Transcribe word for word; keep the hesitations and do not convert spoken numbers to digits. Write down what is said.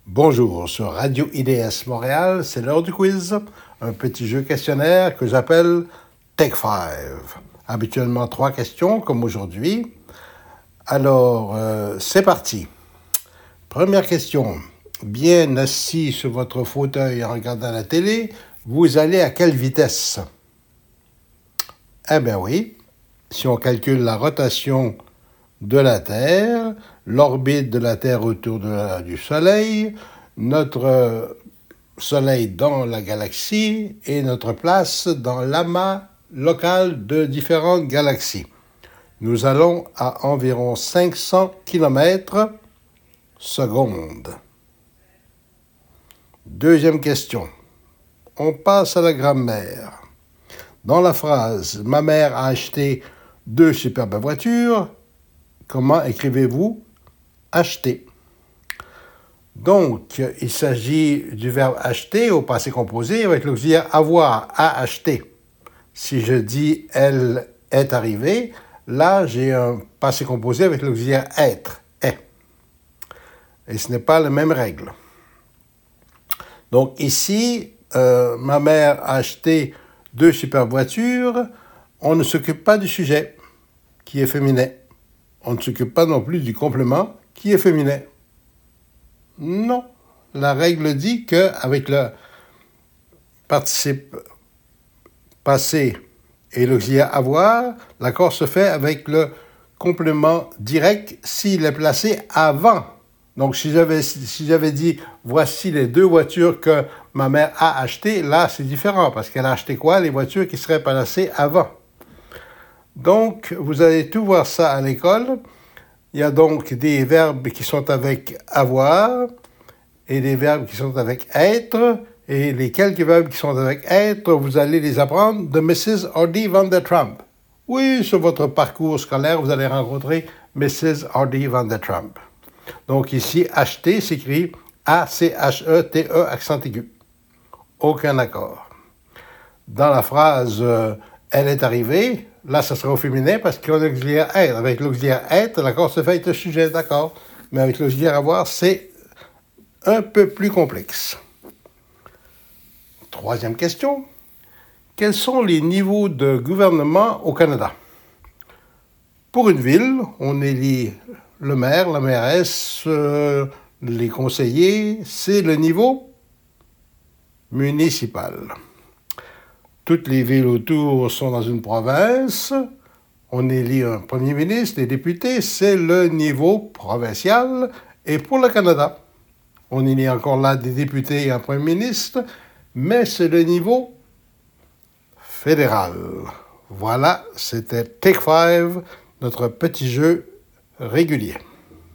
Bonjour, sur Radio I D S Montréal, c'est l'heure du quiz, un petit jeu questionnaire que j'appelle Take Five. Habituellement trois questions, comme aujourd'hui. Alors, euh, c'est parti. Première question. Bien assis sur votre fauteuil en regardant la télé, vous allez à quelle vitesse? Eh bien oui, si on calcule la rotation de la Terre, l'orbite de la Terre autour de la, du Soleil, notre euh, Soleil dans la galaxie et notre place dans l'amas local de différentes galaxies. Nous allons à environ cinq cents kilomètres secondes. Deuxième question. On passe à la grammaire. Dans la phrase « Ma mère a acheté deux superbes voitures », comment écrivez-vous « acheter » ? Donc, il s'agit du verbe « acheter » au passé composé avec l'auxiliaire « avoir », « à acheter ». Si je dis « elle est arrivée », là, j'ai un passé composé avec l'auxiliaire « être », « est ». Et ce n'est pas la même règle. Donc ici, euh, ma mère a acheté deux superbes voitures. On ne s'occupe pas du sujet, qui est féminin. On ne s'occupe pas non plus du complément, qui est féminin. Non. La règle dit qu'avec le participe passé et l'auxiliaire avoir, l'accord se fait avec le complément direct s'il est placé avant. Donc, si j'avais, si j'avais dit « Voici les deux voitures que ma mère a achetées », là, c'est différent, parce qu'elle a acheté quoi? Les voitures qui seraient placées avant. Donc, vous allez tout voir ça à l'école. Il y a donc des verbes qui sont avec « avoir » et des verbes qui sont avec « être ». Et les quelques verbes qui sont avec « être », vous allez les apprendre de missus Hardy Van der Trump. Oui, sur votre parcours scolaire, vous allez rencontrer missus Hardy Van der Trump. Donc ici, acheter s'écrit A C H E T E accent aigu. Aucun accord. Dans la phrase euh, « elle est arrivée », là, ça sera au féminin parce qu'on a l'auxiliaire « être ». Avec l'auxiliaire « être », l'accord se fait avec le sujet, d'accord. Mais avec l'auxiliaire « avoir », c'est un peu plus complexe. Troisième question. Quels sont les niveaux de gouvernement au Canada? Pour une ville, on élit le maire, la mairesse, euh, les conseillers, c'est le niveau municipal. Toutes les villes autour sont dans une province. On élit un premier ministre, des députés, c'est le niveau provincial. Et pour le Canada, on élit encore là des députés et un premier ministre, mais c'est le niveau fédéral. Voilà, c'était Take Five, notre petit jeu régulier.